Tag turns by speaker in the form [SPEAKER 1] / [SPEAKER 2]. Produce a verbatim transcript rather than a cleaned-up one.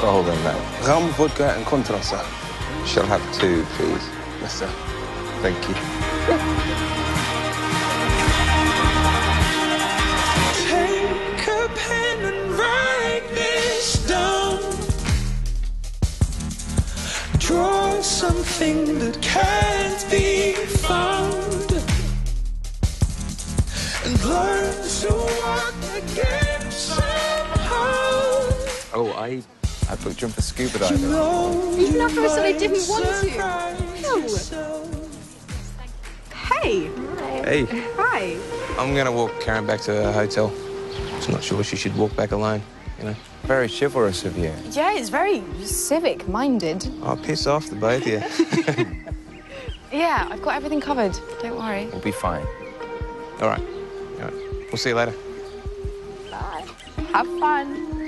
[SPEAKER 1] alcohol then, mate?
[SPEAKER 2] Rum, vodka and Cointreau, sir.
[SPEAKER 1] Shall have two, please.
[SPEAKER 2] Yes, sir.
[SPEAKER 1] Thank you.
[SPEAKER 3] Take a pen and write this down. Draw something that can't be found. And learn to walk again somehow.
[SPEAKER 1] Oh, I, I booked you in for scuba diving.
[SPEAKER 3] You know
[SPEAKER 4] Even after I said I
[SPEAKER 3] you
[SPEAKER 4] didn't want to.
[SPEAKER 3] surprise
[SPEAKER 4] No.
[SPEAKER 3] yourself.
[SPEAKER 4] Hey.
[SPEAKER 1] Hey,
[SPEAKER 4] Hi.
[SPEAKER 2] I'm gonna walk Karen back to her hotel. Just not sure she should walk back alone, you know.
[SPEAKER 1] very chivalrous of you.
[SPEAKER 4] Yeah, it's very civic-minded.
[SPEAKER 2] I'll piss off the both of you.
[SPEAKER 4] Yeah, I've got everything covered. Don't worry.
[SPEAKER 1] We'll be fine.
[SPEAKER 2] All right. All right. We'll see you later.
[SPEAKER 4] Bye. Have fun.